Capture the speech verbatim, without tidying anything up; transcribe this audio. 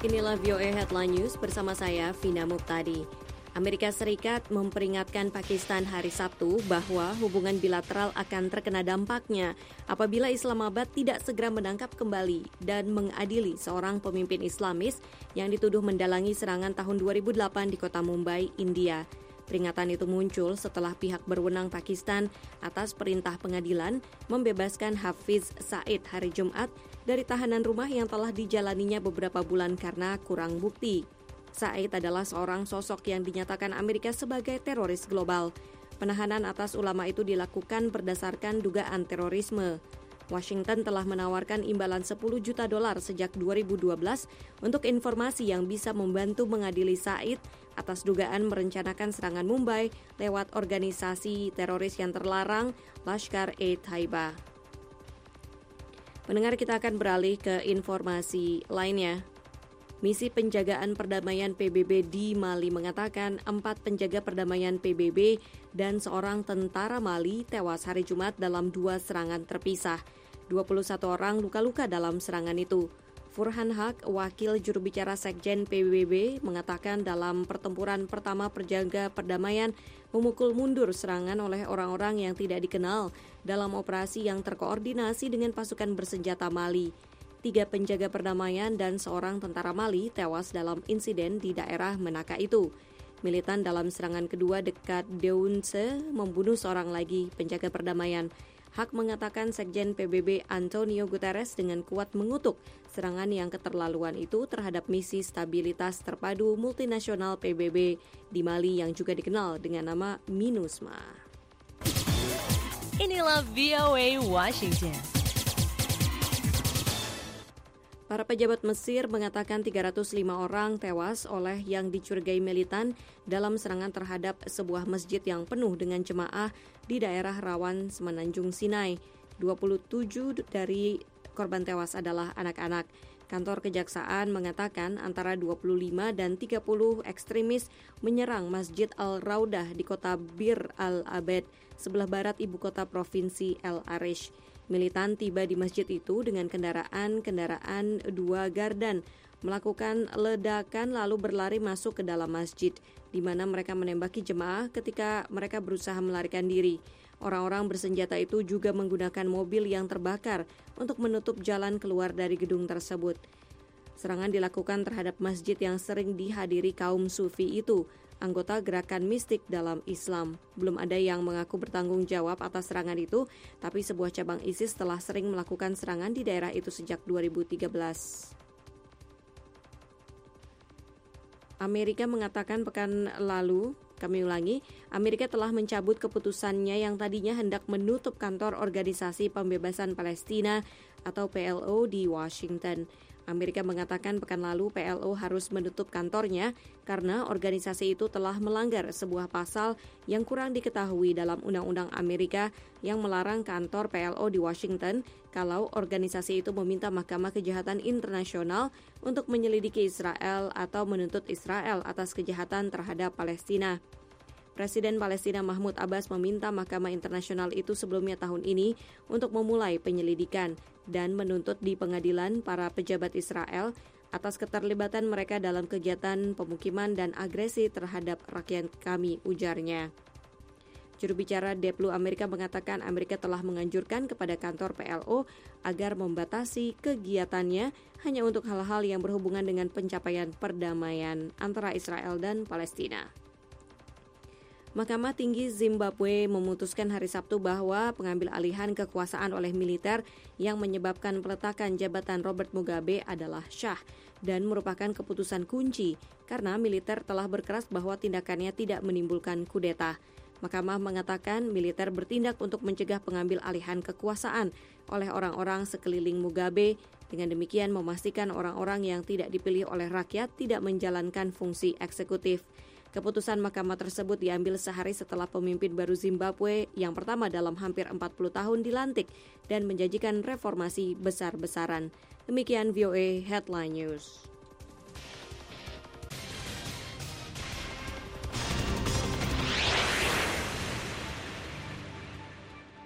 Inilah V O A Headline News bersama saya, Vina Muptadi. Amerika Serikat memperingatkan Pakistan hari Sabtu bahwa hubungan bilateral akan terkena dampaknya apabila Islamabad tidak segera menangkap kembali dan mengadili seorang pemimpin Islamis yang dituduh mendalangi serangan tahun dua ribu delapan di kota Mumbai, India. Peringatan itu muncul setelah pihak berwenang Pakistan atas perintah pengadilan membebaskan Hafiz Said hari Jumat dari tahanan rumah yang telah dijalaninya beberapa bulan karena kurang bukti. Said adalah seorang sosok yang dinyatakan Amerika sebagai teroris global. Penahanan atas ulama itu dilakukan berdasarkan dugaan terorisme. Washington telah menawarkan imbalan sepuluh juta dolar sejak dua ribu dua belas untuk informasi yang bisa membantu mengadili Said atas dugaan merencanakan serangan Mumbai lewat organisasi teroris yang terlarang Lashkar-e-Taiba. Pendengar, kita akan beralih ke informasi lainnya. Misi Penjagaan Perdamaian P B B di Mali mengatakan empat penjaga perdamaian P B B dan seorang tentara Mali tewas hari Jumat dalam dua serangan terpisah. dua puluh satu orang luka-luka dalam serangan itu. Furhan Haq, wakil juru bicara Sekjen P B B, mengatakan dalam pertempuran pertama penjaga perdamaian memukul mundur serangan oleh orang-orang yang tidak dikenal dalam operasi yang terkoordinasi dengan pasukan bersenjata Mali. Tiga penjaga perdamaian dan seorang tentara Mali tewas dalam insiden di daerah Menaka itu. Militan dalam serangan kedua dekat Deounce membunuh seorang lagi penjaga perdamaian. Hak mengatakan Sekjen P B B Antonio Guterres dengan kuat mengutuk serangan yang keterlaluan itu terhadap misi stabilitas terpadu multinasional P B B di Mali yang juga dikenal dengan nama MINUSMA. Inilah V O A Washington. Para pejabat Mesir mengatakan tiga ratus lima orang tewas oleh yang dicurigai militan dalam serangan terhadap sebuah masjid yang penuh dengan jemaah di daerah rawan Semenanjung Sinai. dua puluh tujuh dari korban tewas adalah anak-anak. Kantor Kejaksaan mengatakan antara dua puluh lima dan tiga puluh ekstremis menyerang Masjid Al-Raudah di kota Bir Al-Abed, sebelah barat ibu kota provinsi El Arish. Militan tiba di masjid itu dengan kendaraan-kendaraan dua gardan, melakukan ledakan lalu berlari masuk ke dalam masjid, di mana mereka menembaki jemaah ketika mereka berusaha melarikan diri. Orang-orang bersenjata itu juga menggunakan mobil yang terbakar untuk menutup jalan keluar dari gedung tersebut. Serangan dilakukan terhadap masjid yang sering dihadiri kaum sufi itu, anggota gerakan mistik dalam Islam. Belum ada yang mengaku bertanggung jawab atas serangan itu, tapi sebuah cabang ISIS telah sering melakukan serangan di daerah itu sejak dua ribu tiga belas. Amerika mengatakan pekan lalu, kami ulangi, Amerika telah mencabut keputusannya yang tadinya hendak menutup kantor Organisasi Pembebasan Palestina atau P L O di Washington. Amerika mengatakan pekan lalu P L O harus menutup kantornya karena organisasi itu telah melanggar sebuah pasal yang kurang diketahui dalam Undang-Undang Amerika yang melarang kantor P L O di Washington kalau organisasi itu meminta Mahkamah Kejahatan Internasional untuk menyelidiki Israel atau menuntut Israel atas kejahatan terhadap Palestina. Presiden Palestina Mahmud Abbas meminta Mahkamah Internasional itu sebelumnya tahun ini untuk memulai penyelidikan dan menuntut di pengadilan para pejabat Israel atas keterlibatan mereka dalam kegiatan pemukiman dan agresi terhadap rakyat kami, ujarnya. Juru bicara Deplu Amerika mengatakan Amerika telah menganjurkan kepada kantor P L O agar membatasi kegiatannya hanya untuk hal-hal yang berhubungan dengan pencapaian perdamaian antara Israel dan Palestina. Mahkamah Tinggi Zimbabwe memutuskan hari Sabtu bahwa pengambil alihan kekuasaan oleh militer yang menyebabkan peletakan jabatan Robert Mugabe adalah syah dan merupakan keputusan kunci karena militer telah berkeras bahwa tindakannya tidak menimbulkan kudeta. Mahkamah mengatakan militer bertindak untuk mencegah pengambil alihan kekuasaan oleh orang-orang sekeliling Mugabe, dengan demikian memastikan orang-orang yang tidak dipilih oleh rakyat tidak menjalankan fungsi eksekutif. Keputusan mahkamah tersebut diambil sehari setelah pemimpin baru Zimbabwe yang pertama dalam hampir empat puluh tahun dilantik dan menjanjikan reformasi besar-besaran. Demikian V O A Headline News.